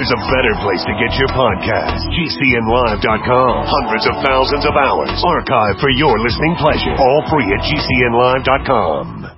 there's a better place to get your podcast. GCNlive.com. Hundreds of thousands of hours archived for your listening pleasure. All free at GCNlive.com.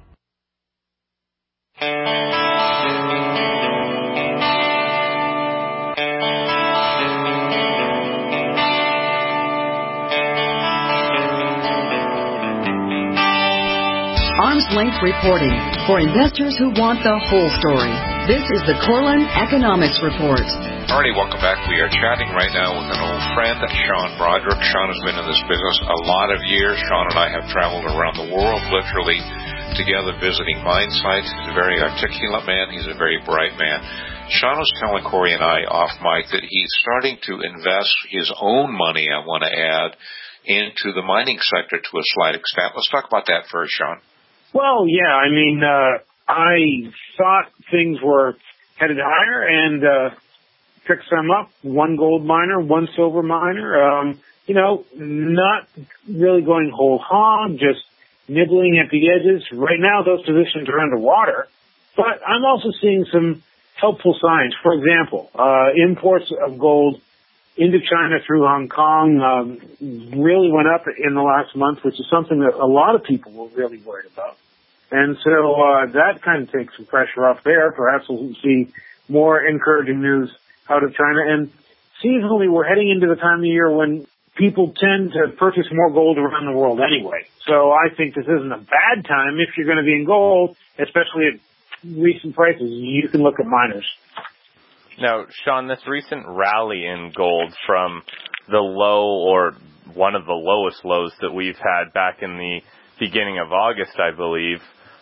Arm's Length Reporting for investors who want the whole story. This is the Corlin Economics Report. Alrighty, welcome back. We are chatting right now with an old friend, Sean Broderick. Sean has been in this business a lot of years. Sean and I have traveled around the world, literally, together visiting mine sites. He's a very articulate man. He's a very bright man. Sean was telling Corey and I off mic that he's starting to invest his own money, I want to add, into the mining sector to a slight extent. Let's talk about that first, Sean. Well, yeah, I mean, I thought things were headed higher and picked some up. One gold miner, one silver miner, not really going whole hog, just nibbling at the edges. Right now, those positions are underwater, but I'm also seeing some helpful signs. For example, imports of gold into China through Hong Kong really went up in the last month, which is something that a lot of people were really worried about. And so that kind of takes some pressure off there. Perhaps we'll see more encouraging news out of China. And seasonally, we're heading into the time of year when people tend to purchase more gold around the world anyway. So I think this isn't a bad time if you're going to be in gold, especially at recent prices. You can look at miners. Now, Sean, this recent rally in gold from the low or one of the lowest lows that we've had back in the beginning of August, I believe,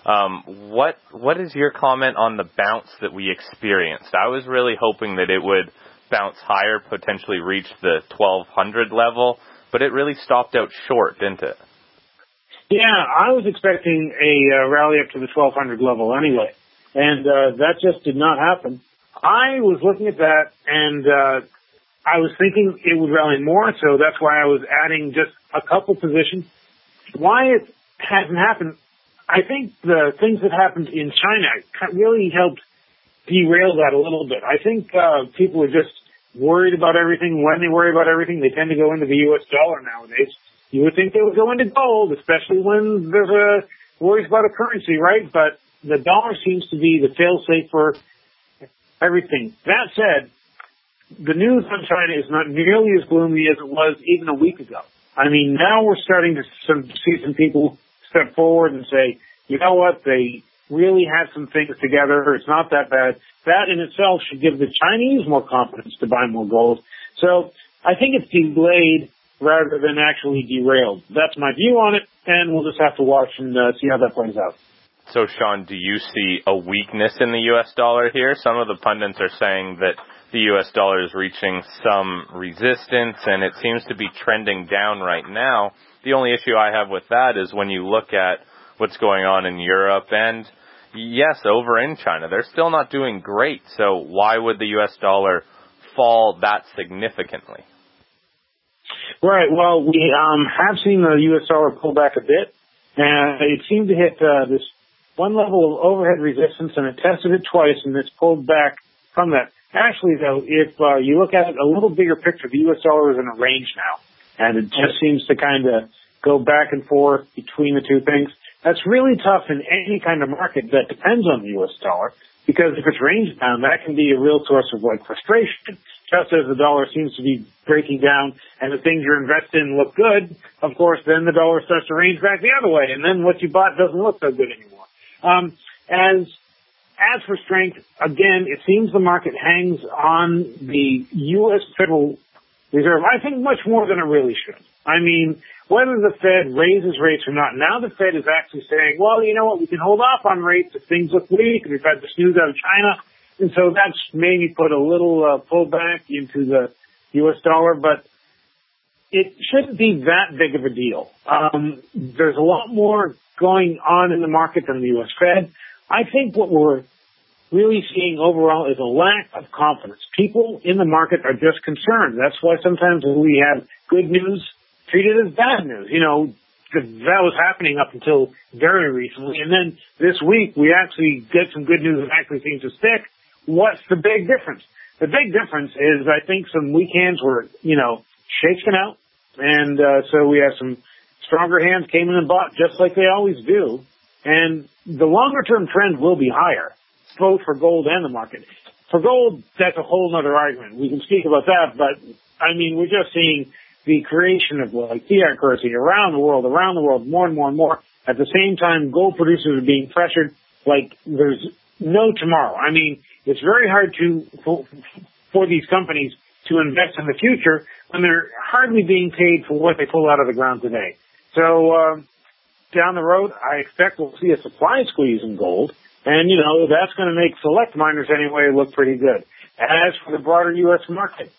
what is your comment on the bounce that we experienced? I was really hoping that it would bounce higher, potentially reach the 1200 level, but it really stopped out short, didn't it? Yeah, I was expecting a rally up to the 1200 level anyway, and that just did not happen. I was looking at that, and I was thinking it would rally more, so that's why I was adding just a couple positions. Why it hasn't happened, I think the things that happened in China really helped derail that a little bit. I think people are just worried about everything. When they worry about everything, they tend to go into the U.S. dollar nowadays. You would think they would go into gold, especially when there's worries about a currency, right? But the dollar seems to be the fail-safe for everything. That said, the news on China is not nearly as gloomy as it was even a week ago. I mean, now we're starting to see some people step forward and say, you know what, they really have some things together. It's not that bad. That in itself should give the Chinese more confidence to buy more gold. So I think it's delayed rather than actually derailed. That's my view on it, and we'll just have to watch and see how that plays out. So, Sean, do you see a weakness in the U.S. dollar here? Some of the pundits are saying that the U.S. dollar is reaching some resistance, and it seems to be trending down right now. The only issue I have with that is when you look at what's going on in Europe and, yes, over in China, they're still not doing great. So why would the U.S. dollar fall that significantly? Right. Well, we have seen the U.S. dollar pull back a bit, and it seemed to hit this one level of overhead resistance, and it tested it twice, and it's pulled back from that. Actually, though, if you look at it a little bigger picture, the U.S. dollar is in a range now, and it just seems to kind of go back and forth between the two things. That's really tough in any kind of market that depends on the U.S. dollar, because if it's range bound, that can be a real source of frustration. Just as the dollar seems to be breaking down and the things you're invested in look good, of course, then the dollar starts to range back the other way, and then what you bought doesn't look so good anymore. As for strength, again, it seems the market hangs on the U.S. Federal Reserve, I think, much more than it really should. I mean, whether the Fed raises rates or not, now the Fed is actually saying, well, you know what, we can hold off on rates if things look weak, and we've had this news out of China, and so that's maybe put a little pullback into the U.S. dollar, but it shouldn't be that big of a deal. There's a lot more going on in the market than the U.S. Fed. I think what we're really seeing overall is a lack of confidence. People in the market are just concerned. That's why sometimes when we have good news, treat it as bad news. You know, that was happening up until very recently. And then this week, we actually get some good news that actually seems to stick. What's the big difference? the big difference is I think some weak hands were, shaken out. And so we have some stronger hands came in and bought just like they always do. And the longer-term trend will be higher, both for gold and the market. For gold, that's a whole other argument. We can speak about that, but, we're just seeing the creation of fiat currency around the world, more and more and more. At the same time, gold producers are being pressured like there's no tomorrow. It's very hard for these companies to invest in the future when they're hardly being paid for what they pull out of the ground today. So, down the road, I expect we'll see a supply squeeze in gold, and, that's going to make select miners anyway look pretty good. As for the broader U.S. market,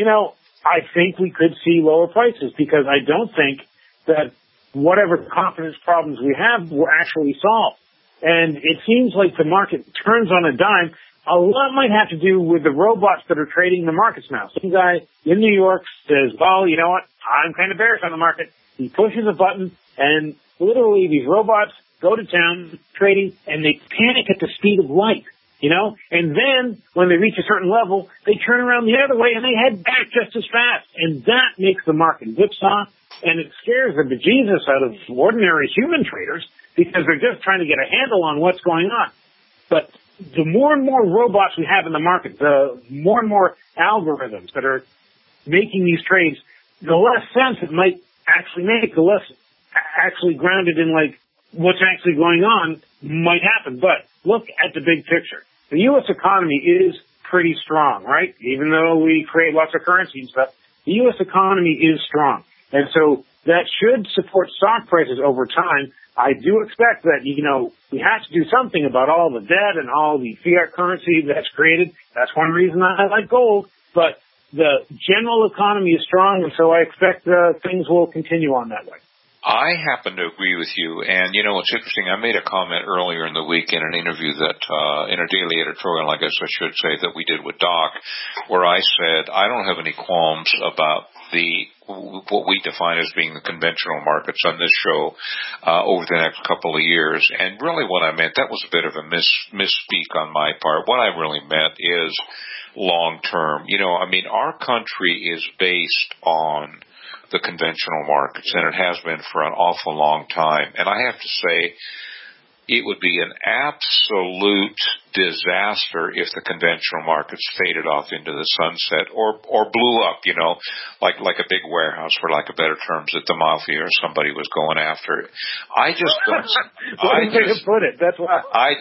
I think we could see lower prices because I don't think that whatever confidence problems we have were actually solved. And it seems like the market turns on a dime. A lot might have to do with the robots that are trading the markets now. Some guy in New York says, well, you know what, I'm kind of bearish on the market. He pushes a button, and literally these robots go to town trading, and they panic at the speed of light, And then when they reach a certain level, they turn around the other way, and they head back just as fast. And that makes the market whipsaw, and it scares the bejesus out of ordinary human traders because they're just trying to get a handle on what's going on. But the more and more robots we have in the market, the more and more algorithms that are making these trades, the less sense it might actually make, the less actually grounded in what's actually going on might happen. But look at the big picture. The U.S. economy is pretty strong, right? Even though we create lots of currency and stuff, the U.S. economy is strong. And so that should support stock prices over time. I do expect that, we have to do something about all the debt and all the fiat currency that's created. That's one reason I like gold. But the general economy is strong, and so I expect things will continue on that way. I happen to agree with you, and it's interesting. I made a comment earlier in the week in an interview that, in a daily editorial, I guess I should say, that we did with Doc, where I said I don't have any qualms about what we define as being the conventional markets on this show over the next couple of years. And really what I meant, that was a bit of a misspeak on my part. What I really meant is long term. Our country is based on the conventional markets, and it has been for an awful long time. And I have to say, it would be an absolute disaster if the conventional markets faded off into the sunset or blew up, like a big warehouse, for lack of better terms, that the mafia or somebody was going after. I just don't. That's why.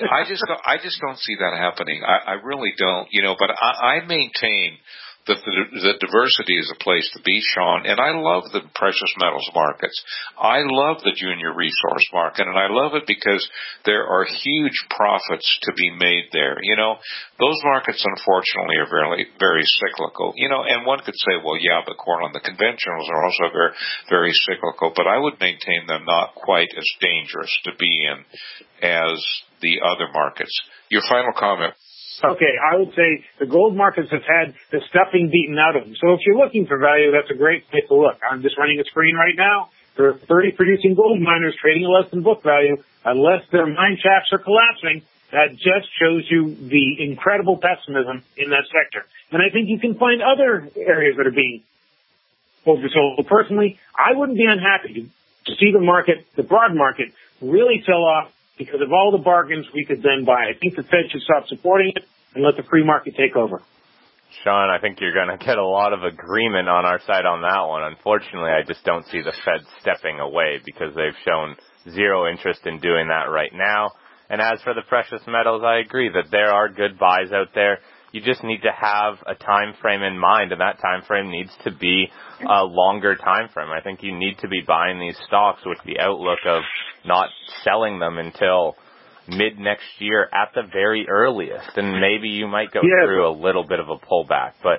I just don't see that happening. I really don't. But I maintain that the diversity is a place to be, Sean, and I love the precious metals markets. I love the junior resource market, and I love it because there are huge profits to be made there. Those markets, unfortunately, are very, very cyclical. And one could say, well, yeah, but Corlin, the conventionals are also very, very cyclical, but I would maintain them not quite as dangerous to be in as the other markets. Your final comment. Okay, I would say the gold markets have had the stuffing beaten out of them. So if you're looking for value, that's a great place to look. I'm just running a screen right now. There are 30 producing gold miners trading at less than book value. Unless their mine shafts are collapsing, that just shows you the incredible pessimism in that sector. And I think you can find other areas that are being oversold. Personally, I wouldn't be unhappy to see the market, the broad market, really sell off because of all the bargains we could then buy. I think the Fed should stop supporting it and let the free market take over. Sean, I think you're going to get a lot of agreement on our side on that one. Unfortunately, I just don't see the Fed stepping away because they've shown zero interest in doing that right now. And as for the precious metals, I agree that there are good buys out there. You just need to have a time frame in mind, and that time frame needs to be a longer time frame. I think you need to be buying these stocks with the outlook of not selling them until mid next year at the very earliest, and maybe you might go through a little bit of a pullback, but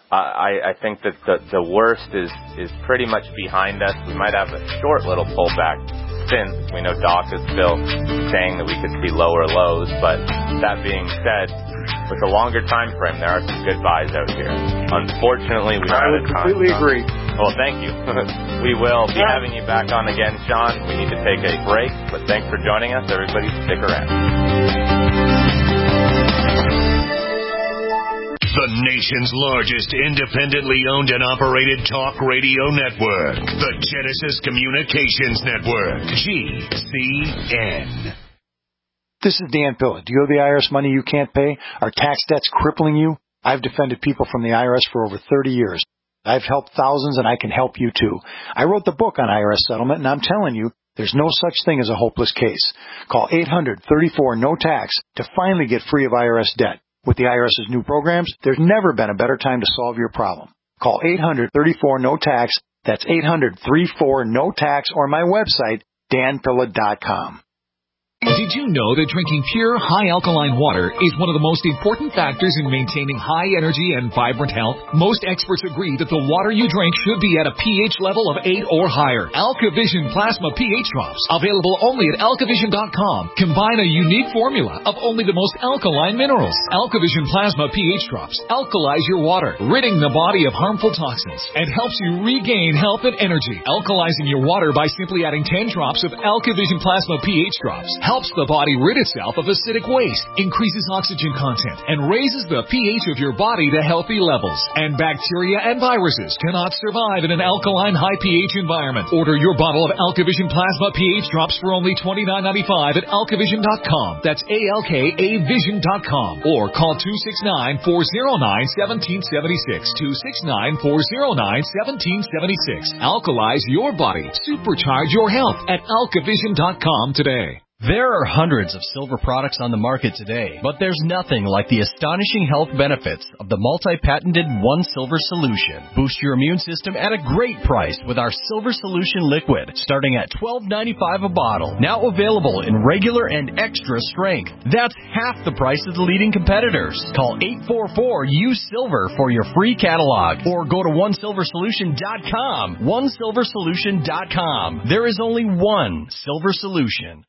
I think that the worst is pretty much behind us. We might have a short little pullback since we know Doc is still saying that we could see lower lows, but that being said, with a longer time frame, there are some good buys out here. Unfortunately, we I would completely agree. Well, thank you. We will be having you back on again, Sean. We need to take a break, but thanks for joining us. Everybody, stick around. the nation's largest independently owned and operated talk radio network, the Genesis Communications Network, GCN. This is Dan Pilla. Do you owe the IRS money you can't pay? Are tax debts crippling you? I've defended people from the IRS for over 30 years. I've helped thousands, and I can help you too. I wrote the book on IRS settlement, and I'm telling you, there's no such thing as a hopeless case. Call 800-34-NO-TAX to finally get free of IRS debt. With the IRS's new programs, there's never been a better time to solve your problem. Call 800-34-NO-TAX. That's 800-34-NO-TAX, or my website, danpilla.com. Did you know that drinking pure, high-alkaline water is one of the most important factors in maintaining high energy and vibrant health? Most experts agree that the water you drink should be at a pH level of 8 or higher. AlkaVision Plasma pH Drops, available only at alkavision.com, combine a unique formula of only the most alkaline minerals. AlkaVision Plasma pH Drops alkalize your water, ridding the body of harmful toxins, and helps you regain health and energy. Alkalizing your water by simply adding 10 drops of AlkaVision Plasma pH Drops helps the body rid itself of acidic waste, increases oxygen content, and raises the pH of your body to healthy levels. And bacteria and viruses cannot survive in an alkaline high pH environment. Order your bottle of AlkaVision Plasma pH Drops for only $29.95 at alkavision.com. That's ALKAvision.com. Or call 269-409-1776. 269-409-1776. Alkalize your body. Supercharge your health at alkavision.com today. There are hundreds of silver products on the market today, but there's nothing like the astonishing health benefits of the multi-patented One Silver Solution. Boost your immune system at a great price with our Silver Solution Liquid, starting at $12.95 a bottle. Now available in regular and extra strength. That's half the price of the leading competitors. Call 844-USILVER for your free catalog, or go to OneSilverSolution.com. OneSilverSolution.com. There is only one Silver Solution.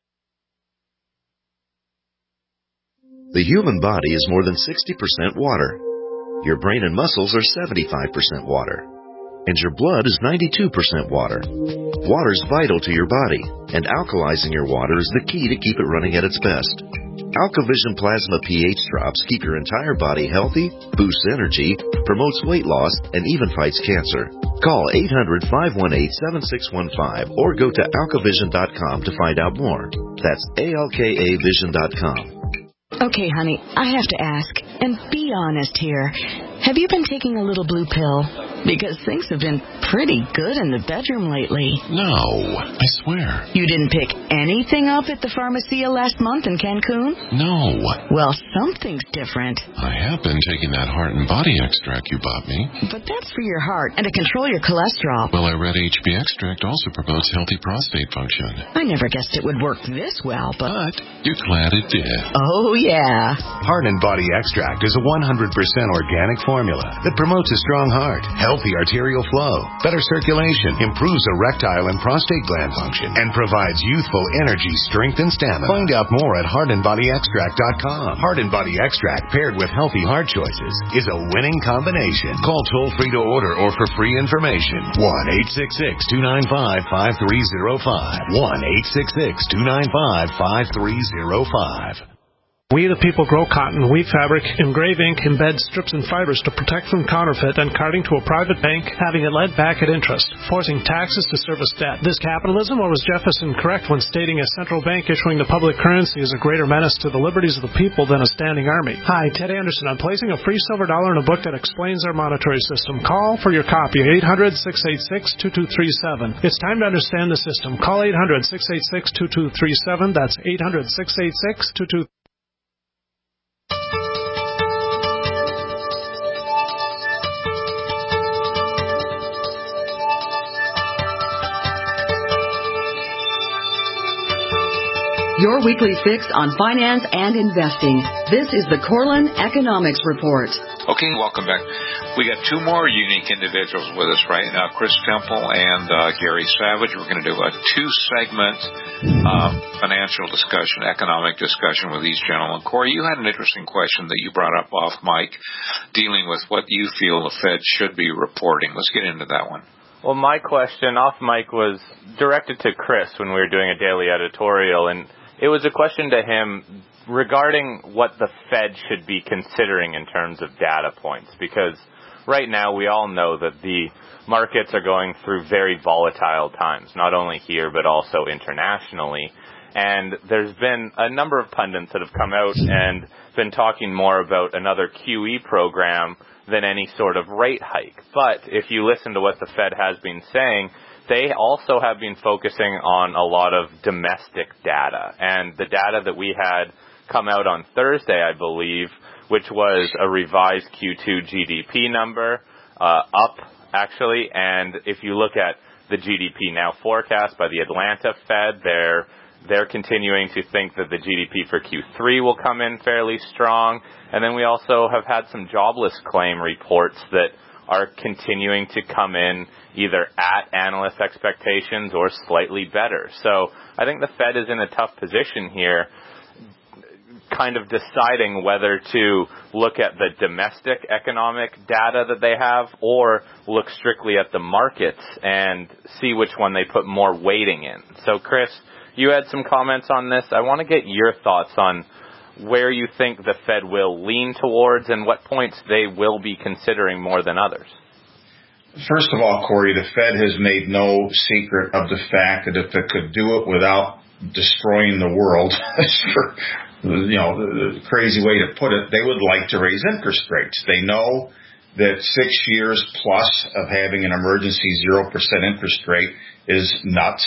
The human body is more than 60% water. Your brain and muscles are 75% water. And your blood is 92% water. Water is vital to your body, and alkalizing your water is the key to keep it running at its best. AlkaVision Plasma pH Drops keep your entire body healthy, boosts energy, promotes weight loss, and even fights cancer. Call 800-518-7615 or go to alkavision.com to find out more. That's ALKAvision.com. Okay, honey, I have to ask, and be honest here. Have you been taking a little blue pill? Because things have been pretty good in the bedroom lately. No, I swear. You didn't pick anything up at the Pharmacia last month in Cancun? No. Well, something's different. I have been taking that heart and body extract you bought me. But that's for your heart and to control your cholesterol. Well, I read HB extract also promotes healthy prostate function. I never guessed it would work this well, but you're glad it did. Oh, yeah. Heart and Body Extract is a 100% organic formula that promotes a strong heart, healthy arterial flow, better circulation, improves erectile and prostate gland function, and provides youthful energy, strength, and stamina. Find out more at heartandbodyextract.com. Heart and Body Extract paired with healthy heart choices is a winning combination. Call toll-free to order or for free information. 1-866-295-5305. 1-866-295-5305. We the people grow cotton, weave fabric, engrave ink, embed strips and fibers to protect from counterfeit and carting to a private bank, having it lent back at interest, forcing taxes to service debt. This capitalism, or was Jefferson correct when stating a central bank issuing the public currency is a greater menace to the liberties of the people than a standing army? Hi, Ted Anderson. I'm placing a free silver dollar in a book that explains our monetary system. Call for your copy, 800-686-2237. It's time to understand the system. Call 800-686-2237. That's 800-686-2237. Your weekly fix on finance and investing. This is the Corlin Economics Report. Okay, welcome back. We got two more unique individuals with us right now, Chris Temple and Gary Savage. We're going to do a two-segment financial discussion, economic discussion with these gentlemen. Corey, you had an interesting question that you brought up off mic, dealing with what you feel the Fed should be reporting. Let's get into that one. Well, my question off mic was directed to Chris when we were doing a daily editorial, and it was a question to him regarding what the Fed should be considering in terms of data points, because right now we all know that the markets are going through very volatile times, not only here but also internationally. And there's been a number of pundits that have come out and been talking more about another QE program than any sort of rate hike. But if you listen to what the Fed has been saying, they also have been focusing on a lot of domestic data. And the data that we had come out on Thursday, I believe, which was a revised Q2 GDP number, up actually. And if you look at the GDP now forecast by the Atlanta Fed, they're continuing to think that the GDP for Q3 will come in fairly strong. And then we also have had some jobless claim reports that are continuing to come in either at analyst expectations or slightly better. So I think the Fed is in a tough position here, kind of deciding whether to look at the domestic economic data that they have or look strictly at the markets and see which one they put more weighting in. So, Chris, you had some comments on this. I want to get your thoughts on where you think the Fed will lean towards and what points they will be considering more than others. First of all, Corey, the Fed has made no secret of the fact that if it could do it without destroying the world, the crazy way to put it, they would like to raise interest rates. They know that 6 years plus of having an emergency 0% interest rate is nuts.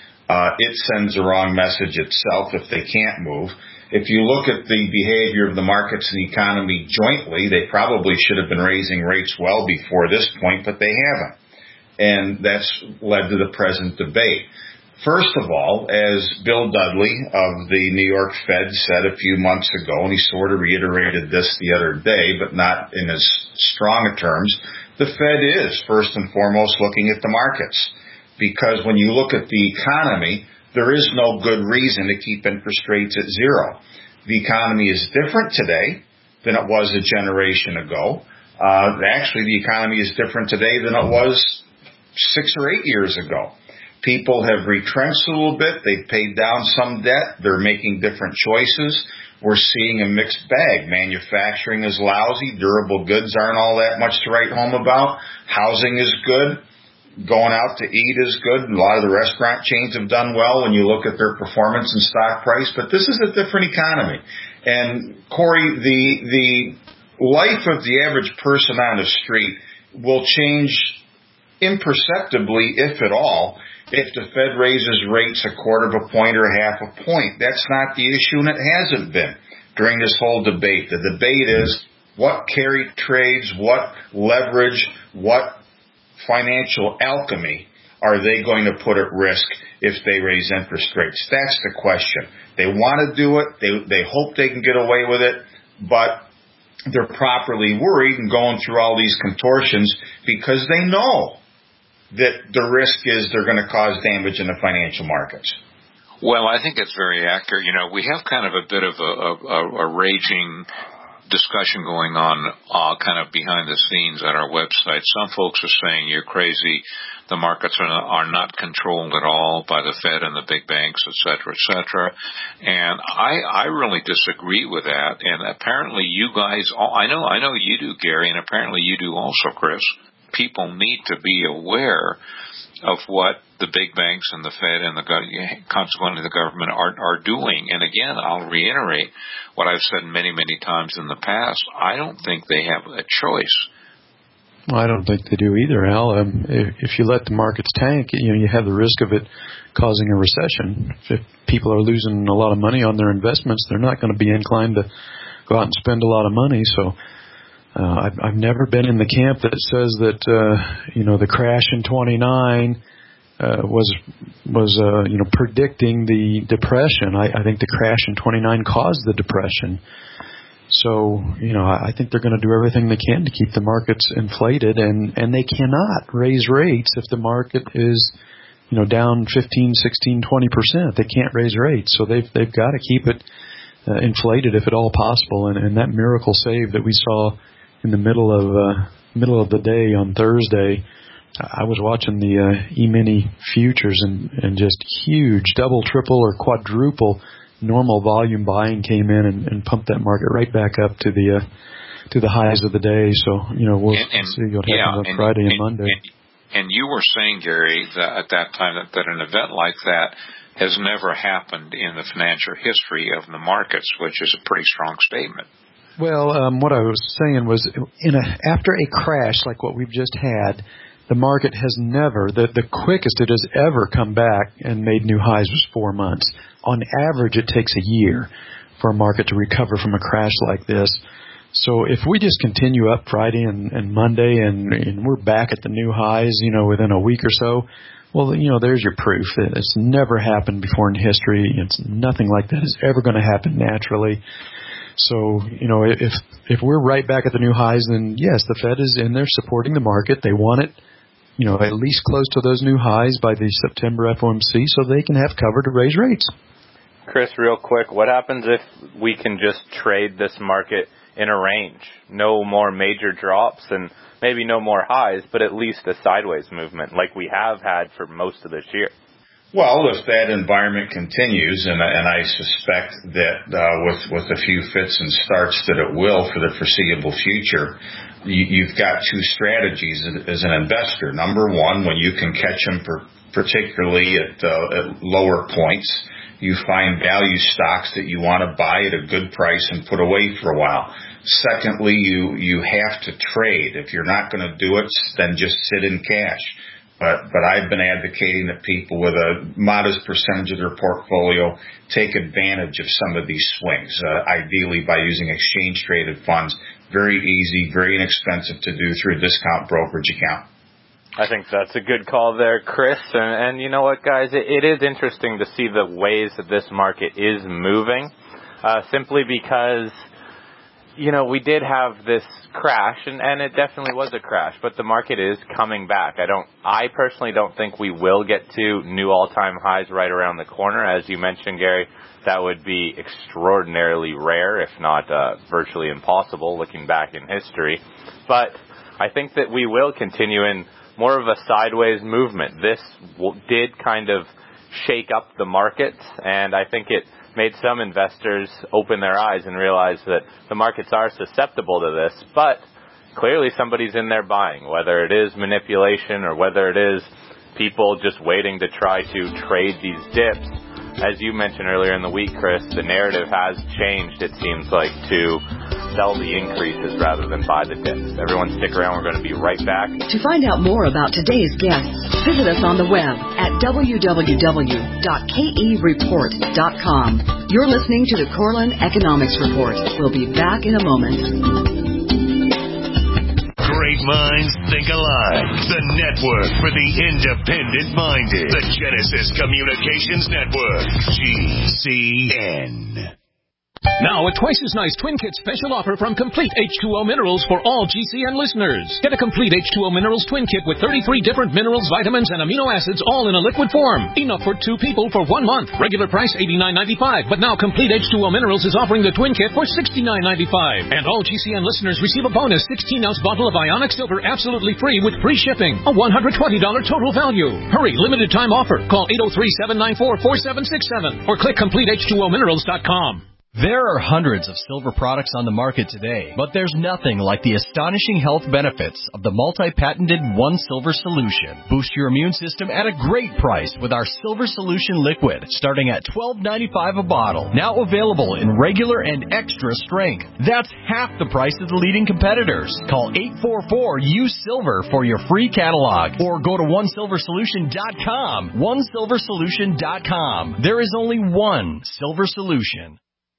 It sends the wrong message itself if they can't move. If you look at the behavior of the markets and the economy jointly, they probably should have been raising rates well before this point, but they haven't. And that's led to the present debate. First of all, as Bill Dudley of the New York Fed said a few months ago, and he sort of reiterated this the other day, but not in as strong a terms, the Fed is first and foremost looking at the markets. Because when you look at the economy, there is no good reason to keep interest rates at zero. The economy is different today than it was a generation ago. Actually, the economy is different today than it was 6 or 8 years ago. People have retrenched a little bit. They've paid down some debt. They're making different choices. We're seeing a mixed bag. Manufacturing is lousy. Durable goods aren't all that much to write home about. Housing is good. Going out to eat is good. A lot of the restaurant chains have done well when you look at their performance and stock price. But this is a different economy. And, Corey, the life of the average person on the street will change imperceptibly, if at all, if the Fed raises rates 1/4 point or 1/2 point. That's not the issue, and it hasn't been during this whole debate. The debate is what carry trades, what leverage, what financial alchemy are they going to put at risk if they raise interest rates? That's the question. They want to do it. They hope they can get away with it, but they're properly worried and going through all these contortions because they know that the risk is they're going to cause damage in the financial markets. Well, I think it's very accurate. We have kind of a bit of a raging discussion going on kind of behind the scenes at our website. Some folks are saying you're crazy. The markets are not controlled at all by the Fed and the big banks, et cetera, et cetera. And I really disagree with that. And apparently you guys, I know you do, Gary, and apparently you do also, Chris. People need to be aware of what the big banks and the Fed and consequently the government are doing. And again, I'll reiterate what I've said many, many times in the past. I don't think they have a choice. Well, I don't think they do either, Al. If you let the markets tank, you have the risk of it causing a recession. If people are losing a lot of money on their investments, they're not going to be inclined to go out and spend a lot of money. So I've never been in the camp that says that the crash in 29 was predicting the depression. I think the crash in 29 caused the depression. So I think they're going to do everything they can to keep the markets inflated, and they cannot raise rates if the market is down 15, 16, 20%. They can't raise rates, so they've got to keep it inflated if at all possible. And that miracle save that we saw in the middle of the day on Thursday, I was watching the E-mini futures and just huge double, triple, or quadruple normal volume buying came in and pumped that market right back up to the highs of the day. So, we'll see what happens on Friday and Monday. And you were saying, Gary, that at that time that an event like that has never happened in the financial history of the markets, which is a pretty strong statement. Well, what I was saying was, after a crash like what we've just had, the market has never, the quickest it has ever come back and made new highs was 4 months. On average, it takes a year for a market to recover from a crash like this. So if we just continue up Friday and Monday and we're back at the new highs, within a week or so, well, there's your proof. It's never happened before in history. It's nothing like that is ever going to happen naturally. So, if we're right back at the new highs, then yes, the Fed is in there supporting the market. They want it, at least close to those new highs by the September FOMC so they can have cover to raise rates. Chris, real quick, what happens if we can just trade this market in a range? No more major drops and maybe no more highs, but at least a sideways movement like we have had for most of this year. Well, if that environment continues, and I suspect that with a few fits and starts that it will for the foreseeable future, you've got two strategies as an investor. Number one, when you can catch them particularly at lower points, you find value stocks that you want to buy at a good price and put away for a while. Secondly, you have to trade. If you're not going to do it, then just sit in cash. But I've been advocating that people with a modest percentage of their portfolio take advantage of some of these swings, ideally by using exchange-traded funds. Very easy, very inexpensive to do through a discount brokerage account. I think that's a good call there, Chris. And you know what, guys? It is interesting to see the ways that this market is moving, simply because we did have this crash, and it definitely was a crash, but the market is coming back. I personally don't think we will get to new all-time highs right around the corner. As you mentioned, Gary, that would be extraordinarily rare, if not virtually impossible, looking back in history. But I think that we will continue in more of a sideways movement. This did kind of shake up the markets, and I think it made some investors open their eyes and realize that the markets are susceptible to this, but clearly somebody's in there buying, whether it is manipulation or whether it is people just waiting to try to trade these dips. As you mentioned earlier in the week, Chris, the narrative has changed, it seems like, to sell the increases rather than buy the dips. Everyone stick around. We're going to be right back. To find out more about today's guests, visit us on the web at www.kereport.com. You're listening to the Corlin Economics Report. We'll be back in a moment. Great minds think alike. The network for the independent-minded. The Genesis Communications Network. GCN. Now, a twice as nice Twin Kit special offer from Complete H2O Minerals for all GCN listeners. Get a Complete H2O Minerals Twin Kit with 33 different minerals, vitamins, and amino acids all in a liquid form. Enough for 2 people for 1 month. Regular price $89.95, but now Complete H2O Minerals is offering the Twin Kit for $69.95. And all GCN listeners receive a bonus 16-ounce bottle of ionic silver absolutely free with free shipping. A $120 total value. Hurry, limited time offer. Call 803-794-4767 or click CompleteH2OMinerals.com. There are hundreds of silver products on the market today, but there's nothing like the astonishing health benefits of the multi-patented One Silver Solution. Boost your immune system at a great price with our Silver Solution Liquid, starting at $12.95 a bottle. Now available in regular and extra strength. That's half the price of the leading competitors. Call 844-U-SILVER for your free catalog, or go to OneSilverSolution.com. OneSilverSolution.com. There is only one Silver Solution.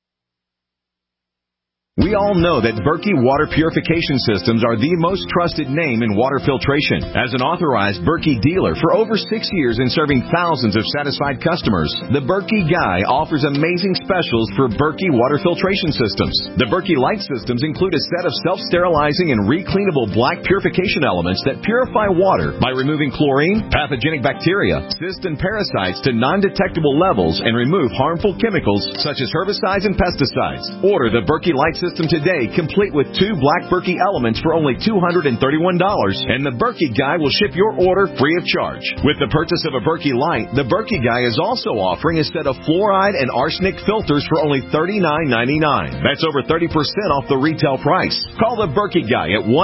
We all know that Berkey Water Purification Systems are the most trusted name in water filtration. As an authorized Berkey dealer for over 6 years and serving thousands of satisfied customers, the Berkey Guy offers amazing specials for Berkey water filtration systems. The Berkey Light systems include a set of self-sterilizing and recleanable black purification elements that purify water by removing chlorine, pathogenic bacteria, cysts, and parasites to non-detectable levels and remove harmful chemicals such as herbicides and pesticides. Order the Berkey Light system today, complete with 2 Black Berkey elements for only $231, and the Berkey Guy will ship your order free of charge. With the purchase of a Berkey Light, the Berkey Guy is also offering a set of fluoride and arsenic filters for only $39.99. That's over 30% off the retail price. Call the Berkey Guy at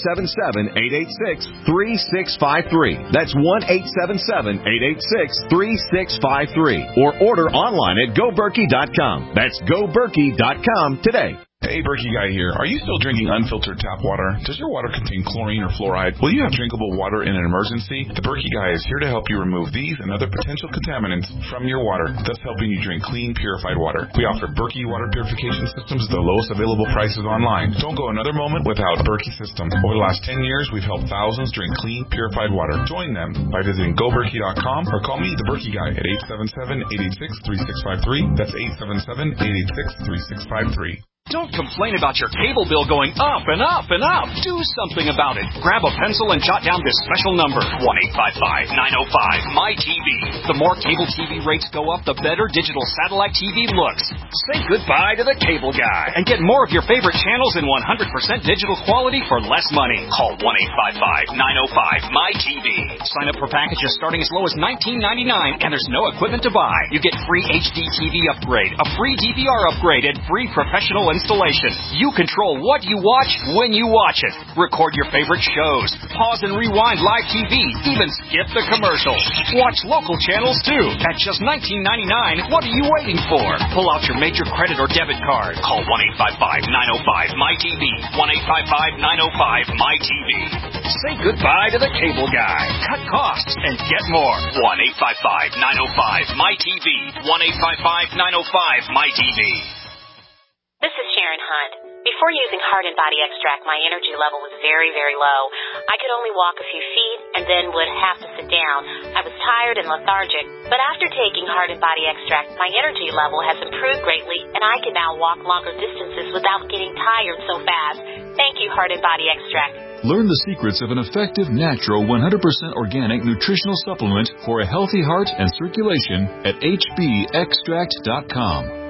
1-877-886-3653. That's 1-877-886-3653. Or order online at GoBerkey.com. That's GoBerkey.com today. Hey, Berkey Guy here. Are you still drinking unfiltered tap water? Does your water contain chlorine or fluoride? Will you have drinkable water in an emergency? The Berkey Guy is here to help you remove these and other potential contaminants from your water, thus helping you drink clean, purified water. We offer Berkey water purification systems at the lowest available prices online. Don't go another moment without a Berkey system. Over the last 10 years, we've helped thousands drink clean, purified water. Join them by visiting GoBerkey.com or call me, the Berkey Guy, at 877-886-3653. That's 877-886-3653. Don't complain about your cable bill going up and up and up. Do something about it. Grab a pencil and jot down this special number, 1-855-905-MY-TV. The more cable TV rates go up, the better digital satellite TV looks. Say goodbye to the cable guy and get more of your favorite channels in 100% digital quality for less money. Call 1-855-905-MY-TV. Sign up for packages starting as low as $19.99, and there's no equipment to buy. You get free HD TV upgrade, a free DVR upgrade, and free professional installation. You control what you watch when you watch it. Record your favorite shows. Pause and rewind live TV. Even skip the commercials. Watch local channels too. At just $19.99, what are you waiting for? Pull out your major credit or debit card. Call 1-855-905-MY-TV. 1-855-905-MY-TV. Say goodbye to the cable guy. Cut costs and get more. 1-855-905-MY-TV. 1-855-905-MY-TV. This is Sharon Hunt. Before using Heart and Body Extract, my energy level was very, very low. I could only walk a few feet and then would have to sit down. I was tired and lethargic. But after taking Heart and Body Extract, my energy level has improved greatly, and I can now walk longer distances without getting tired so fast. Thank you, Heart and Body Extract. Learn the secrets of an effective, natural, 100% organic nutritional supplement for a healthy heart and circulation at hbextract.com.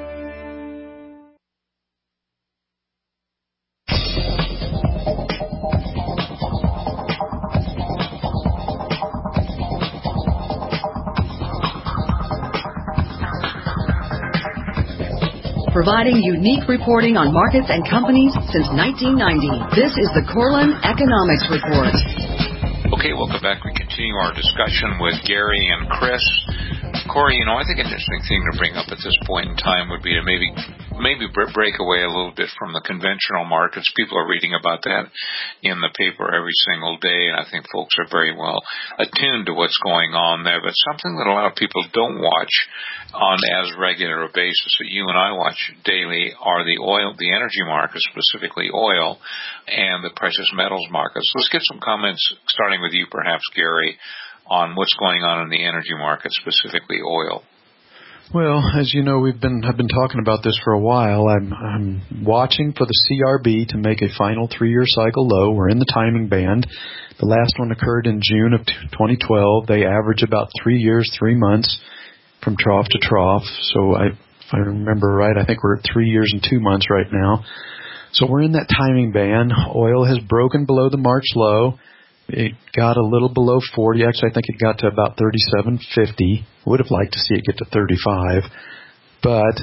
Providing unique reporting on markets and companies since 1990. This is the Corlin Economics Report. Okay, welcome back. We continue our discussion with Gary and Chris. Corey, I think an interesting thing to bring up at this point in time would be to maybe break away a little bit from the conventional markets. People are reading about that in the paper every single day, and I think folks are very well attuned to what's going on there. But something that a lot of people don't watch on as regular a basis that you and I watch daily are the energy markets, specifically oil, and the precious metals markets. Let's get some comments, starting with you perhaps, Gary, on what's going on in the energy market, specifically oil. Well, as you know, I've been talking about this for a while. I'm watching for the CRB to make a final 3-year cycle low. We're in the timing band. The last one occurred in June of 2012. They average about 3 years, 3 months from trough to trough. So if I remember right, I think we're at 3 years and 2 months right now. So we're in that timing band. Oil has broken below the March low. It got a little below 40. Actually, I think it got to about 37.50. Would have liked to see it get to 35. But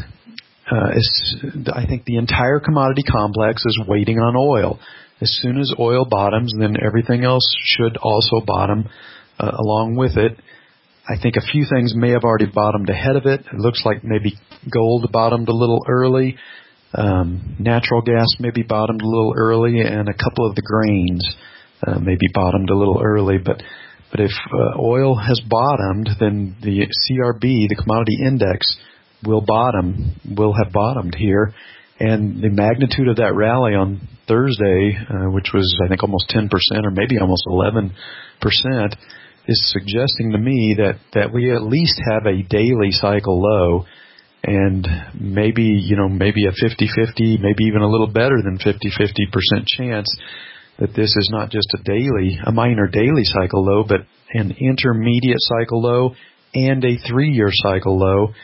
I think the entire commodity complex is waiting on oil. As soon as oil bottoms, then everything else should also bottom along with it. I think a few things may have already bottomed ahead of it. It looks like maybe gold bottomed a little early. Natural gas maybe bottomed a little early, and a couple of the grains maybe bottomed a little early. But if oil has bottomed, then the CRB, the commodity index, will have bottomed here. And the magnitude of that rally on Thursday, which was, I think, almost 10% or maybe almost 11%, is suggesting to me that we at least have a daily cycle low, and maybe a 50-50, maybe even a little better than 50-50% chance that this is not just a minor daily cycle low, but an intermediate cycle low and a 3-year cycle low.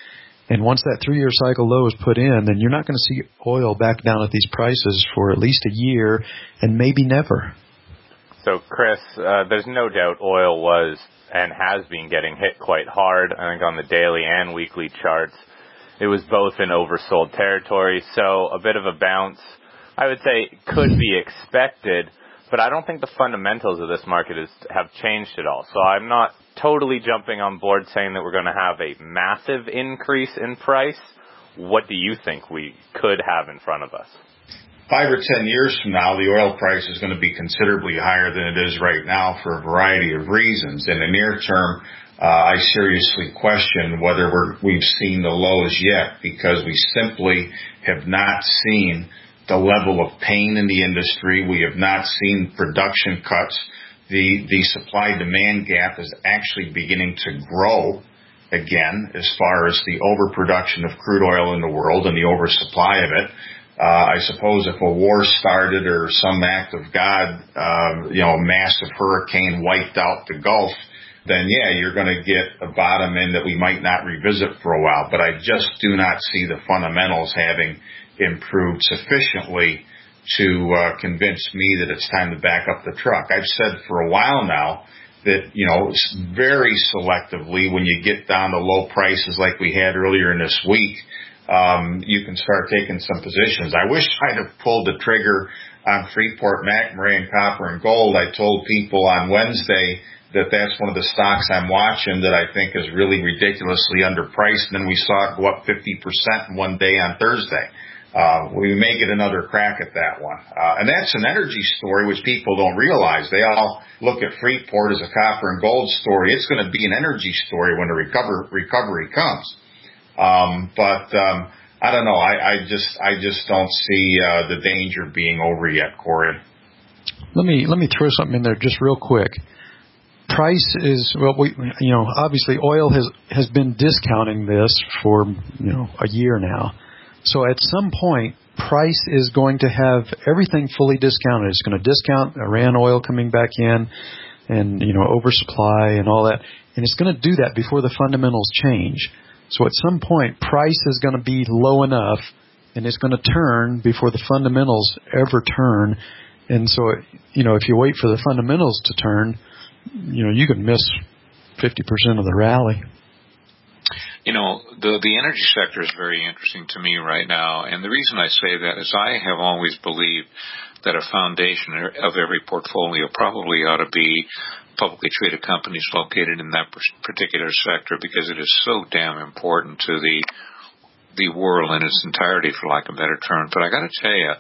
And once that 3-year cycle low is put in, then you're not going to see oil back down at these prices for at least a year and maybe never. So, Chris, there's no doubt oil was and has been getting hit quite hard. I think on the daily and weekly charts, it was both in oversold territory. So a bit of a bounce, I would say, could be expected. But I don't think the fundamentals of this market have changed at all. So I'm not totally jumping on board saying that we're going to have a massive increase in price. What do you think we could have in front of us? 5 or 10 years from now, the oil price is going to be considerably higher than it is right now for a variety of reasons. In the near term, I seriously question whether we've seen the lows yet, because we simply have not seen the level of pain in the industry. We have not seen production cuts. The supply-demand gap is actually beginning to grow again as far as the overproduction of crude oil in the world and the oversupply of it. I suppose if a war started or some act of God, a massive hurricane wiped out the Gulf, then you're going to get a bottom end that we might not revisit for a while. But I just do not see the fundamentals having improved sufficiently to convince me that it's time to back up the truck. I've said for a while now that, very selectively, when you get down to low prices like we had earlier in this week, you can start taking some positions. I wish I'd have pulled the trigger on Freeport, McMurray, and copper and gold. I told people on Wednesday that that's one of the stocks I'm watching that I think is really ridiculously underpriced. And then we saw it go up 50% in one day on Thursday. We may get another crack at that one. And that's an energy story which people don't realize. They all look at Freeport as a copper and gold story. It's going to be an energy story when the recovery comes. But I don't know. I just don't see the danger being over yet, Corey. Let me throw something in there just real quick. Price is, obviously oil has been discounting this for, a year now. So at some point, price is going to have everything fully discounted. It's going to discount Iran oil coming back in and, oversupply and all that. And it's going to do that before the fundamentals change. So at some point, price is going to be low enough and it's going to turn before the fundamentals ever turn. And so, if you wait for the fundamentals to turn, you could miss 50% of the rally. The energy sector is very interesting to me right now. And the reason I say that is I have always believed that a foundation of every portfolio probably ought to be publicly traded companies located in that particular sector, because it is so damn important to the world in its entirety, for lack of a better term. But I got to tell you,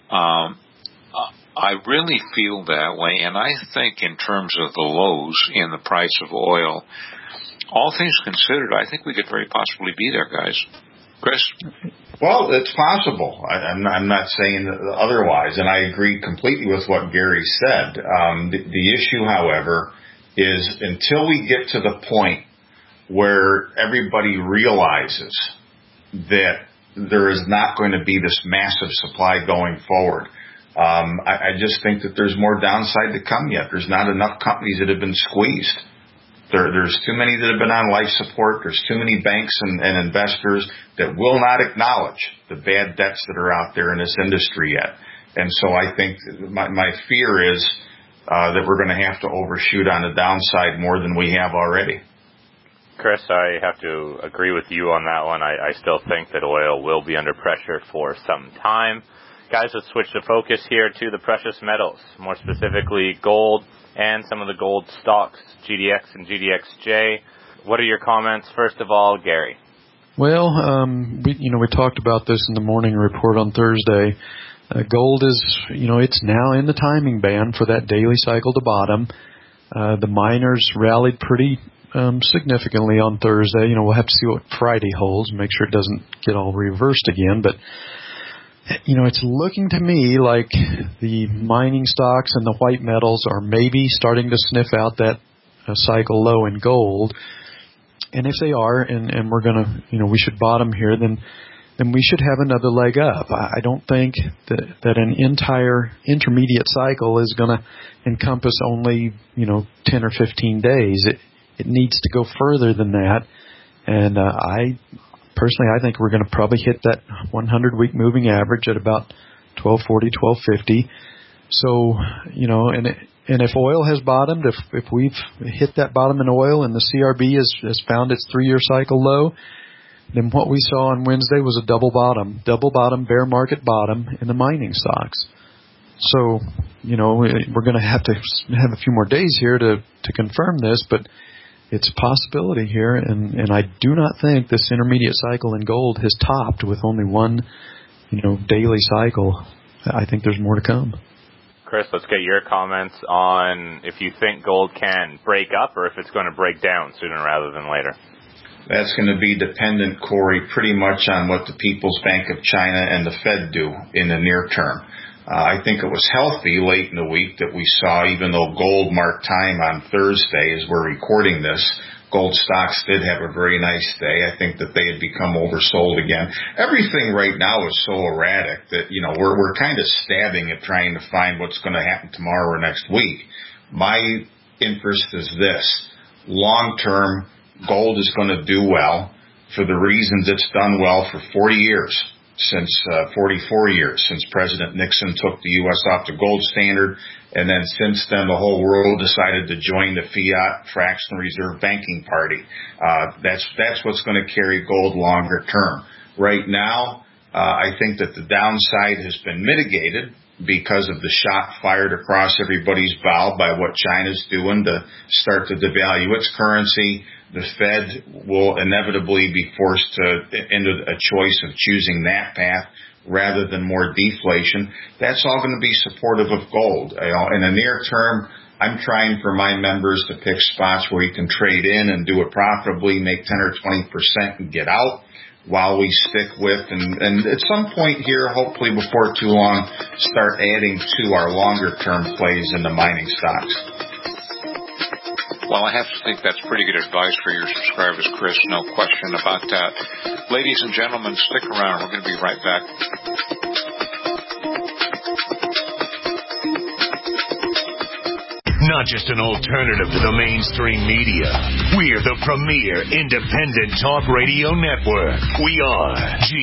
I really feel that way, and I think in terms of the lows in the price of oil, all things considered, I think we could very possibly be there, guys. Chris? Well, it's possible. I'm not saying otherwise, and I agree completely with what Gary said. The issue, however, is until we get to the point where everybody realizes that there is not going to be this massive supply going forward, I just think that there's more downside to come yet. There's not enough companies that have been squeezed. There's too many that have been on life support. There's too many banks and investors that will not acknowledge the bad debts that are out there in this industry yet. And so I think my fear is that we're going to have to overshoot on the downside more than we have already. Chris, I have to agree with you on that one. I still think that oil will be under pressure for some time. Guys, let's switch the focus here to the precious metals, more specifically gold and some of the gold stocks, GDX and GDXJ. What are your comments? First of all, Gary. Well, we talked about this in the morning report on Thursday. Gold is, it's now in the timing band for that daily cycle to bottom. The miners rallied pretty significantly on Thursday. We'll have to see what Friday holds, make sure it doesn't get all reversed again. But it's looking to me like the mining stocks and the white metals are maybe starting to sniff out that cycle low in gold. And if they are, and we're going to, we should bottom here, then we should have another leg up. I don't think that an entire intermediate cycle is going to encompass only, 10 or 15 days. It needs to go further than that. And personally, I think we're going to probably hit that 100-week moving average at about 1240, 1250. So, and if oil has bottomed, if we've hit that bottom in oil and the CRB has found its 3-year cycle low, then what we saw on Wednesday was a double bottom, bear market bottom in the mining stocks. So, we're going to have a few more days here to confirm this, but it's a possibility here, and I do not think this intermediate cycle in gold has topped with only one, daily cycle. I think there's more to come. Chris, let's get your comments on if you think gold can break up or if it's going to break down sooner rather than later. That's going to be dependent, Corey, pretty much on what the People's Bank of China and the Fed do in the near term. I think it was healthy late in the week that we saw, even though gold marked time on Thursday as we're recording this, gold stocks did have a very nice day. I think that they had become oversold again. Everything right now is so erratic that, we're kind of stabbing at trying to find what's going to happen tomorrow or next week. My interest is this. Long term, gold is going to do well for the reasons it's done well for 40 years. Since 44 years, since President Nixon took the U.S. off the gold standard, and then since then the whole world decided to join the fiat fractional reserve banking party. That's what's going to carry gold longer term. Right now, I think that the downside has been mitigated because of the shot fired across everybody's bow by what China's doing to start to devalue its currency. The Fed will inevitably be forced into a choice of choosing that path rather than more deflation. That's all going to be supportive of gold. In the near term, I'm trying for my members to pick spots where you can trade in and do it profitably, make 10 or 20% and get out, while we stick with and at some point here, hopefully before too long, start adding to our longer term plays in the mining stocks. Well, I have to think that's pretty good advice for your subscribers, Chris. No question about that. Ladies and gentlemen, stick around. We're going to be right back. Not just an alternative to the mainstream media. We're the premier independent talk radio network. We are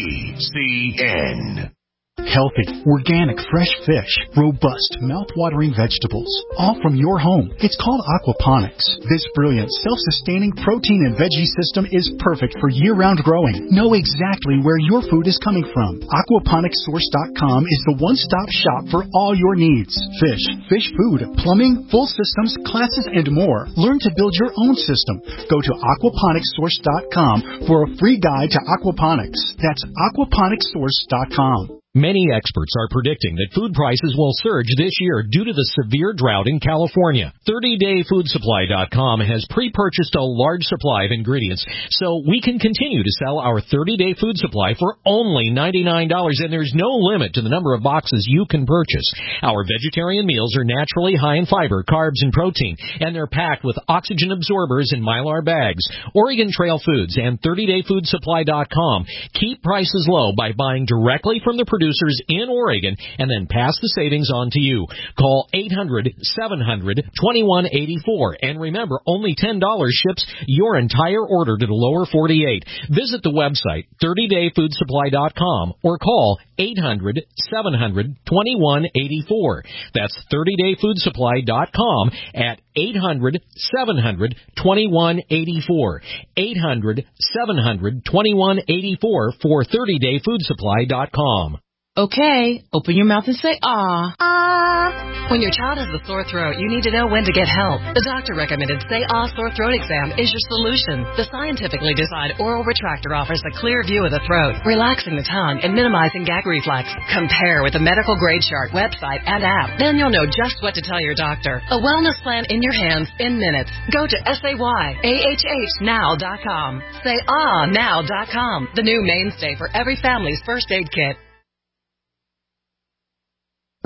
GCN. Healthy, organic, fresh fish, robust, mouth-watering vegetables, all from your home. It's called aquaponics. This brilliant, self-sustaining protein and veggie system is perfect for year-round growing. Know exactly where your food is coming from. Aquaponicssource.com is the one-stop shop for all your needs. Fish food, plumbing, full systems, classes, and more. Learn to build your own system. Go to aquaponicssource.com for a free guide to aquaponics. That's aquaponicssource.com. Many experts are predicting that food prices will surge this year due to the severe drought in California. 30dayfoodsupply.com has pre-purchased a large supply of ingredients, so we can continue to sell our 30-day food supply for only $99, and there's no limit to the number of boxes you can purchase. Our vegetarian meals are naturally high in fiber, carbs, and protein, and they're packed with oxygen absorbers in Mylar bags. Oregon Trail Foods and 30dayfoodsupply.com keep prices low by buying directly from the producers in Oregon and then pass the savings on to you. Call 800-700-2184. And remember, only $10 ships your entire order to the lower 48. Visit the website, 30dayfoodsupply.com, or call 800-700-2184. That's 30dayfoodsupply.com at 800-700-2184. 800-700-2184 for 30dayfoodsupply.com. Okay, open your mouth and say, ah. Ah. When your child has a sore throat, you need to know when to get help. The doctor recommended Say Ah Sore Throat Exam is your solution. The scientifically designed oral retractor offers a clear view of the throat, relaxing the tongue and minimizing gag reflex. Compare with the medical grade chart website and app. Then you'll know just what to tell your doctor. A wellness plan in your hands in minutes. Go to SayAHHNow.com. SayAhNow.com, the new mainstay for every family's first aid kit.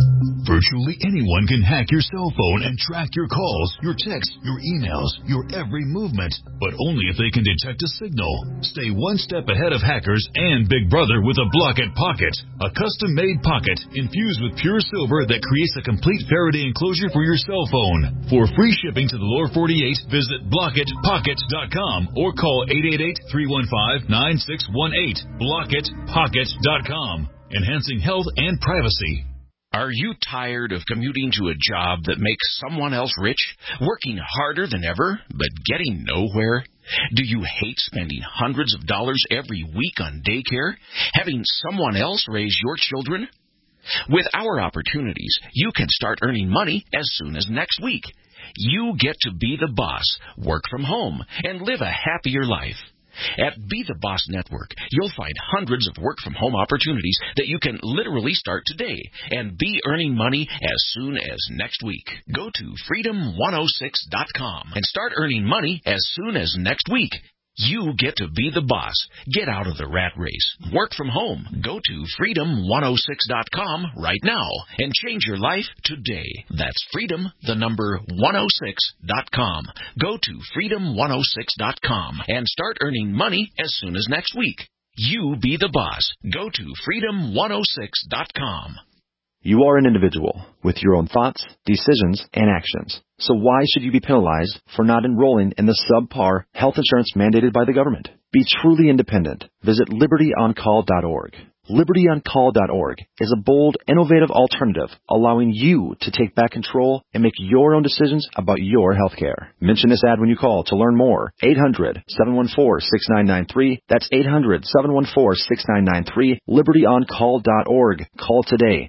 Virtually anyone can hack your cell phone and track your calls, your texts, your emails, your every movement, but only if they can detect a signal. Stay one step ahead of hackers and Big Brother with a Blockit Pocket, a custom-made pocket infused with pure silver that creates a complete Faraday enclosure for your cell phone. For free shipping to the lower 48, visit BlockitPocket.com or call 888-315-9618. BlockitPocket.com, enhancing health and privacy. Are you tired of commuting to a job that makes someone else rich, working harder than ever, but getting nowhere? Do you hate spending hundreds of dollars every week on daycare, having someone else raise your children? With our opportunities, you can start earning money as soon as next week. You get to be the boss, work from home, and live a happier life. At Be the Boss Network, you'll find hundreds of work-from-home opportunities that you can literally start today and be earning money as soon as next week. Go to freedom106.com and start earning money as soon as next week. You get to be the boss. Get out of the rat race. Work from home. Go to freedom106.com right now and change your life today. That's freedom, the number 106.com. Go to freedom106.com and start earning money as soon as next week. You be the boss. Go to freedom106.com. You are an individual with your own thoughts, decisions, and actions. So why should you be penalized for not enrolling in the subpar health insurance mandated by the government? Be truly independent. Visit libertyoncall.org. LibertyOnCall.org is a bold, innovative alternative allowing you to take back control and make your own decisions about your health care. Mention this ad when you call to learn more. 800-714-6993. That's 800-714-6993. LibertyOnCall.org. Call today.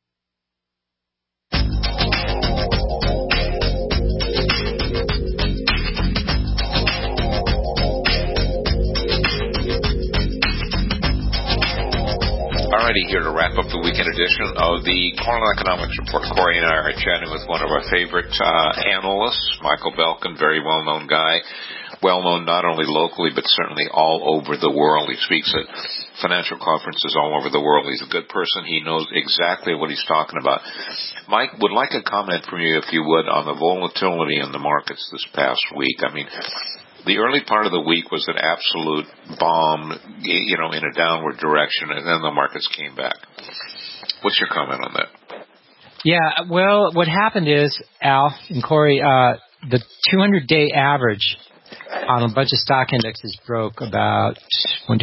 Alrighty, here to wrap up the weekend edition of the Cornell Economics Report. Corey and I are chatting with one of our favorite analysts, Michael Belkin, very well-known guy, well-known not only locally but certainly all over the world. He speaks at financial conferences all over the world. He's a good person. He knows exactly what he's talking about. Mike, would like a comment from you, if you would, on the volatility in the markets this past week. I mean, the early part of the week was an absolute bomb, in a downward direction, and then the markets came back. What's your comment on that? Yeah, well, what happened is, Al and Corey, the 200-day average on a bunch of stock indexes broke about 8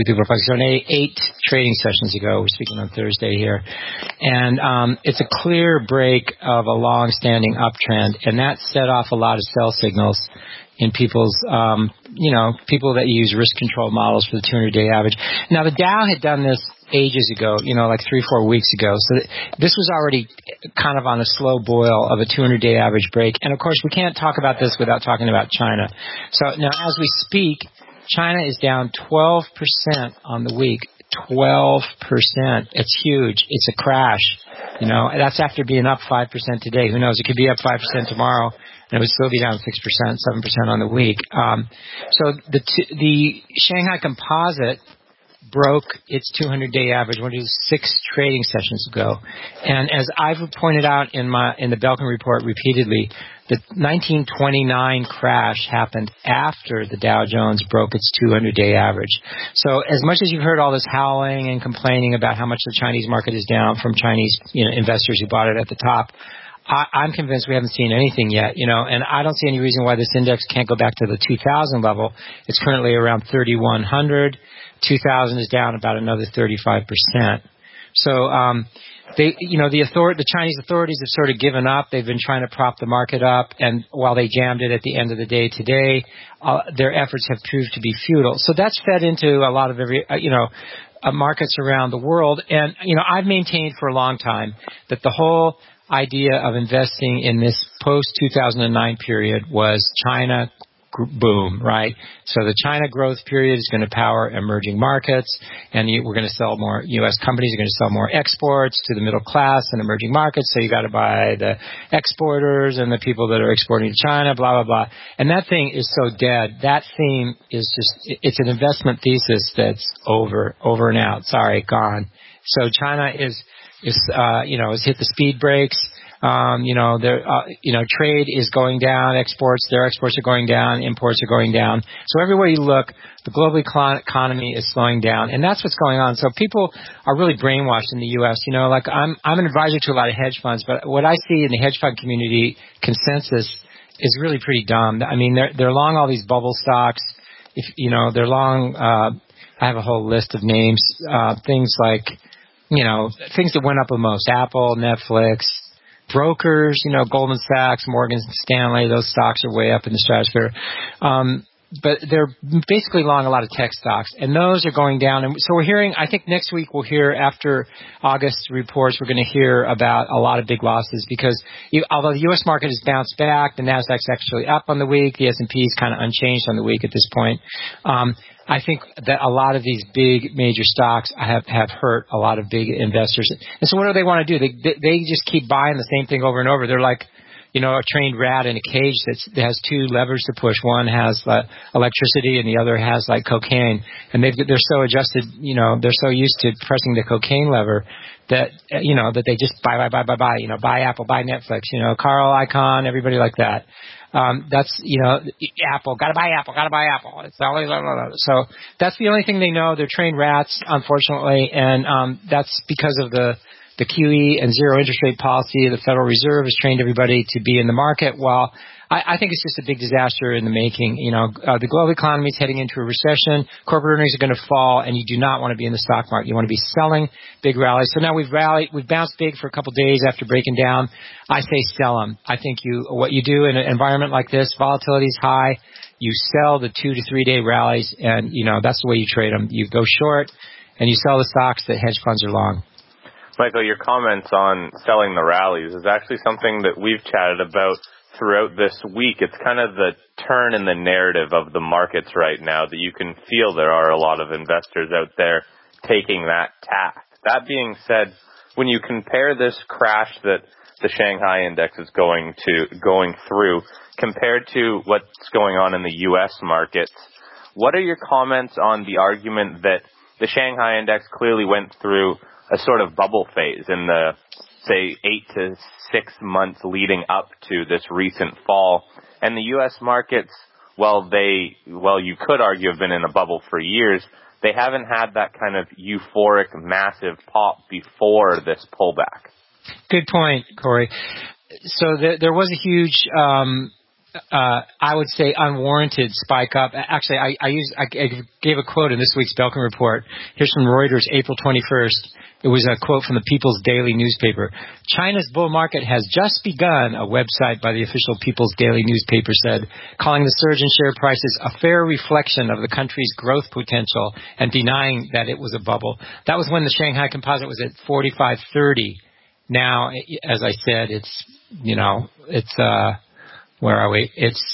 trading sessions ago. We're speaking on Thursday here. And it's a clear break of a long-standing uptrend, and that set off a lot of sell signals in people's, people that use risk control models for the 200-day average. Now, the Dow had done this ages ago, like 3-4 weeks ago. So this was already kind of on a slow boil of a 200-day average break. And, of course, we can't talk about this without talking about China. So now, as we speak, China is down 12% on the week. 12%. It's huge. It's a crash. That's after being up 5% today. Who knows? It could be up 5% tomorrow, and it would still be down 6%, 7% on the week. So the Shanghai Composite broke its 200-day average 6 trading sessions ago. And as I've pointed out in the Belkin report repeatedly, the 1929 crash happened after the Dow Jones broke its 200-day average. So as much as you've heard all this howling and complaining about how much the Chinese market is down from Chinese investors who bought it at the top, I'm convinced we haven't seen anything yet, and I don't see any reason why this index can't go back to the 2000 level. It's currently around 3,100. 2000 is down about another 35%. So, the Chinese authorities have sort of given up. They've been trying to prop the market up, and while they jammed it at the end of the day today, their efforts have proved to be futile. So that's fed into a lot of markets around the world. And, I've maintained for a long time that the whole idea of investing in this post-2009 period was China boom, right? So the China growth period is going to power emerging markets, and we're going to sell more, U.S. companies are going to sell more exports to the middle class and emerging markets, so you got to buy the exporters and the people that are exporting to China, blah, blah, blah. And that thing is so dead. That theme is it's an investment thesis that's over and out. Sorry, gone. So China is is hit the speed brakes. Trade is going down, their exports are going down, imports are going down. So everywhere you look, the global economy is slowing down, and that's what's going on. So people are really brainwashed in the U.S. Like I'm an advisor to a lot of hedge funds, but what I see in the hedge fund community consensus is really pretty dumb. I mean, they're long all these bubble stocks. They're long, I have a whole list of names, things like, things that went up the most, Apple, Netflix, brokers, Goldman Sachs, Morgan Stanley, those stocks are way up in the stratosphere. But they're basically long a lot of tech stocks, and those are going down. And so I think next week we'll hear, after August reports, we're going to hear about a lot of big losses because although the U.S. market has bounced back, the Nasdaq's actually up on the week, the S&P is kind of unchanged on the week at this point. I think that a lot of these big major stocks have hurt a lot of big investors. And so what do they want to do? They just keep buying the same thing over and over. They're like, a trained rat in a cage that has two levers to push. One has electricity and the other has like cocaine. And they're so adjusted, they're so used to pressing the cocaine lever that, that they just buy, buy Apple, buy Netflix, Carl Icahn, everybody like that. That's, Apple, gotta buy Apple. It's always, so that's the only thing they know. They're trained rats, unfortunately. And, that's because of the QE and zero interest rate policy. The Federal Reserve has trained everybody to be in the market. While I think it's just a big disaster in the making. The global economy is heading into a recession. Corporate earnings are going to fall, and you do not want to be in the stock market. You want to be selling big rallies. So now we've bounced big for a couple of days after breaking down. I say sell them. I think what you do in an environment like this, volatility is high. You sell the 2 to 3 day rallies, and that's the way you trade them. You go short, and you sell the stocks that hedge funds are long. Michael, your comments on selling the rallies is actually something that we've chatted about throughout this week. It's kind of the turn in the narrative of the markets right now that you can feel there are a lot of investors out there taking that tack. That being said, when you compare this crash that the Shanghai Index is going through compared to what's going on in the U.S. markets, what are your comments on the argument that the Shanghai Index clearly went through a sort of bubble phase in the, say, 8 to 6 months leading up to this recent fall, and the U.S. markets, while you could argue have been in a bubble for years, they haven't had that kind of euphoric, massive pop before this pullback. Good point, Corey. So there was a huge, I would say, unwarranted spike up. Actually, I gave a quote in this week's Belkin report. Here's from Reuters, April 21st. It was a quote from the People's Daily newspaper. China's bull market has just begun, a website by the official People's Daily newspaper said, calling the surge in share prices a fair reflection of the country's growth potential and denying that it was a bubble. That was when the Shanghai Composite was at 4530. Now, as I said, where are we? It's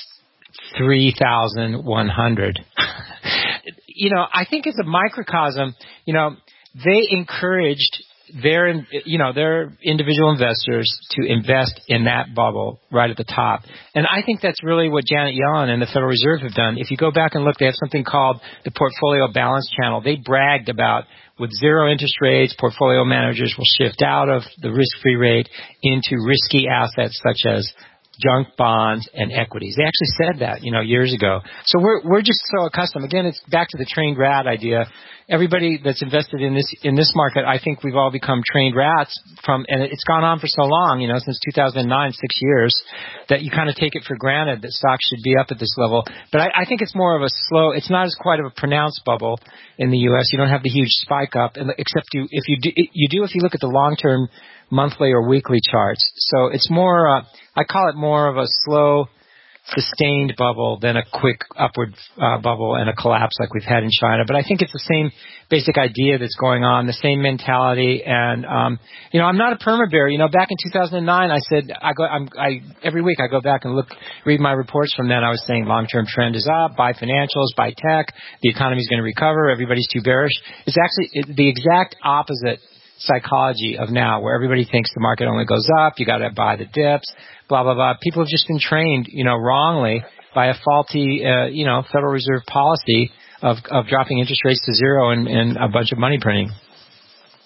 3,100. I think it's a microcosm. They encouraged their individual investors to invest in that bubble right at the top. And I think that's really what Janet Yellen and the Federal Reserve have done. If you go back and look, they have something called the Portfolio Balance Channel. They bragged about with zero interest rates, portfolio managers will shift out of the risk-free rate into risky assets such as junk bonds and equities. They actually said that, years ago. So we're just so accustomed. Again, it's back to the trained rat idea. Everybody that's invested in this market, I think we've all become trained rats and it's gone on for so long, since 2009, 6 years, that you kind of take it for granted that stocks should be up at this level. But I think it's more of a slow, it's not as quite of a pronounced bubble in the U.S. You don't have the huge spike up, except if you look at the long-term monthly or weekly charts. So it's more, I call it more of a slow, sustained bubble than a quick upward bubble and a collapse like we've had in China. But I think it's the same basic idea that's going on, the same mentality. And, I'm not a perma bear. Back in 2009, I said, every week I go back and read my reports from then. I was saying long-term trend is up, buy financials, buy tech, the economy's going to recover, everybody's too bearish. It's actually the exact opposite psychology of now, where everybody thinks the market only goes up, you got to buy the dips, blah, blah, blah. People have just been trained, wrongly by a faulty, Federal Reserve policy of dropping interest rates to zero and a bunch of money printing.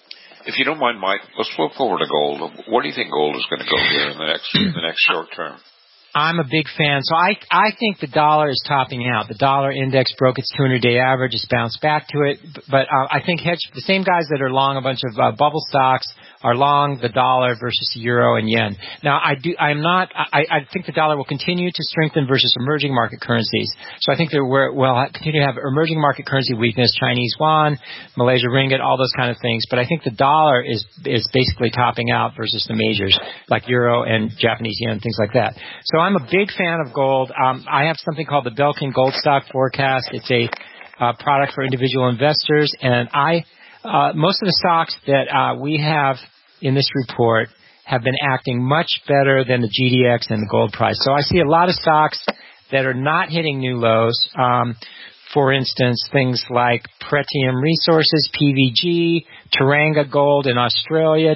If you don't mind, Mike, let's flip over to gold. What do you think gold is going to go here in the next short term? I'm a big fan. So I think the dollar is topping out. The dollar index broke its 200-day average. It's bounced back to it. But I think the same guys that are long a bunch of bubble stocks are long the dollar versus the euro and yen. Now, I think the dollar will continue to strengthen versus emerging market currencies. So I think we'll continue to have emerging market currency weakness, Chinese yuan, Malaysia ringgit, all those kind of things. But I think the dollar is basically topping out versus the majors like euro and Japanese yen, things like that. So I'm a big fan of gold. I have something called the Belkin Gold Stock Forecast. It's a product for individual investors, and most of the stocks that we have in this report have been acting much better than the GDX and the gold price. So I see a lot of stocks that are not hitting new lows. For instance, things like Pretium Resources, PVG, Teranga Gold in Australia,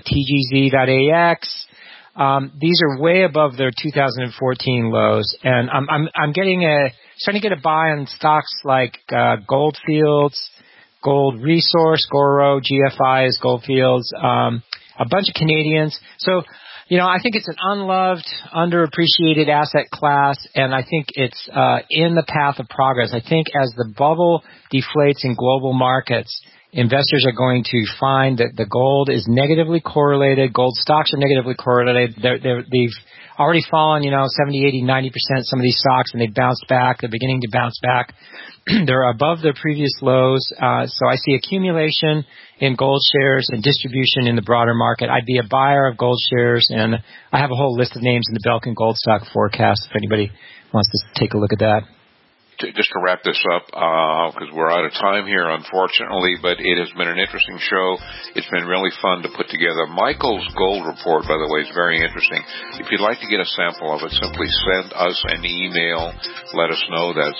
TGZ.AX. These are way above their 2014 lows, and I'm starting to get a buy on stocks like Goldfields, Gold Resource, Goro, GFI is Goldfields, a bunch of Canadians. So, I think it's an unloved, underappreciated asset class, and I think it's in the path of progress. I think as the bubble deflates in global markets, investors are going to find that the gold is negatively correlated. Gold stocks are negatively correlated. They've already fallen, 70, 80, 90%, some of these stocks, and they've bounced back. They're beginning to bounce back. They're above their previous lows. So I see accumulation in gold shares and distribution in the broader market. I'd be a buyer of gold shares, and I have a whole list of names in the Belkin Gold Stock Forecast if anybody wants to take a look at that. Just to wrap this up, because we're out of time here, unfortunately, but it has been an interesting show. It's been really fun to put together. Michael's gold report, by the way, is very interesting. If you'd like to get a sample of it, simply send us an email. Let us know. That's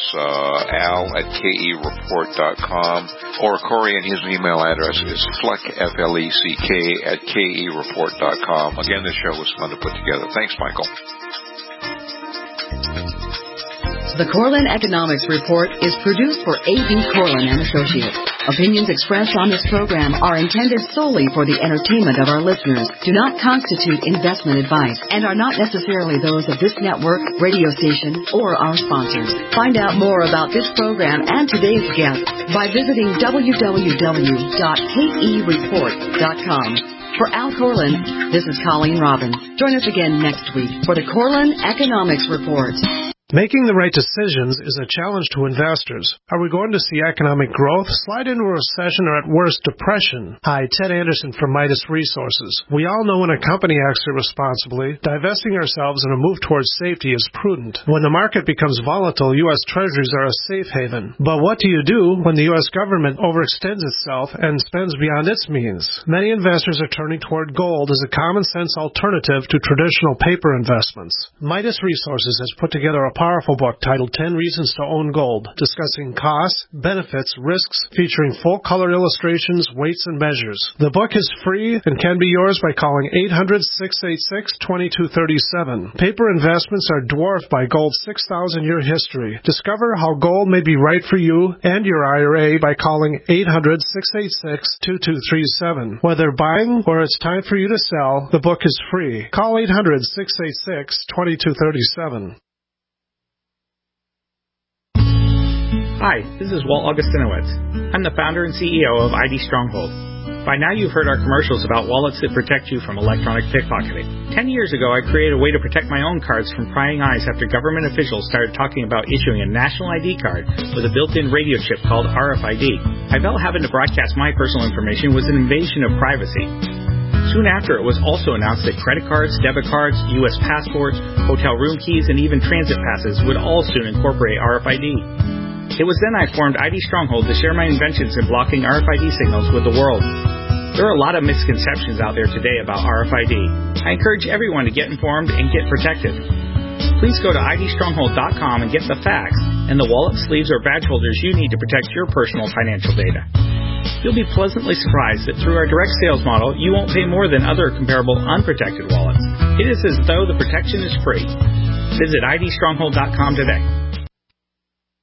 al@kereport.com, or Corey, and his email address is fleck, FLECK, @kereport.com. Again, this show was fun to put together. Thanks, Michael. The Corlin Economics Report is produced for A.B. Corlin and Associates. Opinions expressed on this program are intended solely for the entertainment of our listeners, do not constitute investment advice, and are not necessarily those of this network, radio station, or our sponsors. Find out more about this program and today's guest by visiting www.kereport.com. For Al Corlin, this is Colleen Robbins. Join us again next week for the Corlin Economics Report. Making the right decisions is a challenge to investors. Are we going to see economic growth, slide into a recession, or at worst, depression? Hi, Ted Anderson from Midas Resources. We all know when a company acts irresponsibly, divesting ourselves in a move towards safety is prudent. When the market becomes volatile, U.S. Treasuries are a safe haven. But what do you do when the U.S. government overextends itself and spends beyond its means? Many investors are turning toward gold as a common-sense alternative to traditional paper investments. Midas Resources has put together a powerful book titled 10 Reasons to Own Gold, discussing costs, benefits, risks, featuring full-color illustrations, weights, and measures. The book is free and can be yours by calling 800-686-2237. Paper investments are dwarfed by gold's 6,000-year history. Discover how gold may be right for you and your IRA by calling 800-686-2237. Whether buying or it's time for you to sell, the book is free. Call 800-686-2237. Hi, this is Walt Augustinowicz. I'm the founder and CEO of ID Stronghold. By now you've heard our commercials about wallets that protect you from electronic pickpocketing. 10 years ago I created a way to protect my own cards from prying eyes after government officials started talking about issuing a national ID card with a built-in radio chip called RFID. I felt having to broadcast my personal information was an invasion of privacy. Soon after, it was also announced that credit cards, debit cards, U.S. passports, hotel room keys, and even transit passes would all soon incorporate RFID. It was then I formed ID Stronghold to share my inventions in blocking RFID signals with the world. There are a lot of misconceptions out there today about RFID. I encourage everyone to get informed and get protected. Please go to idstronghold.com and get the facts and the wallet sleeves or badge holders you need to protect your personal financial data. You'll be pleasantly surprised that through our direct sales model, you won't pay more than other comparable unprotected wallets. It is as though the protection is free. Visit idstronghold.com today.